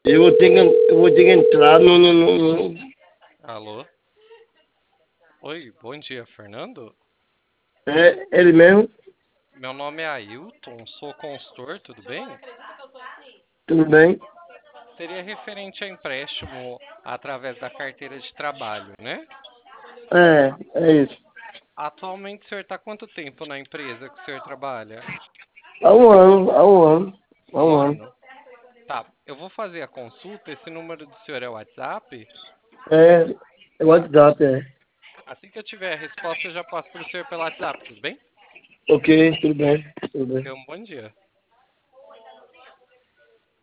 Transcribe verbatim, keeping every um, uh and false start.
Eu vou ter que, eu vou ter que entrar no, no, no- no- Alô? Oi, bom dia, Fernando? É ele mesmo? Meu nome é Ailton, sou consultor, tudo bem? Tudo bem? Seria referente a empréstimo através da carteira de trabalho, né? É, é isso. Atualmente o senhor está quanto tempo na empresa que o senhor trabalha? Há um ano, há um ano, há Um um ano. ano? Tá, eu vou fazer a consulta. Esse número do senhor é o WhatsApp? É, é o Tá. WhatsApp, é. Assim que eu tiver a resposta, eu já passo para o senhor pelo WhatsApp, tudo bem? Ok, tudo bem, tudo bem. Tenha um bom dia.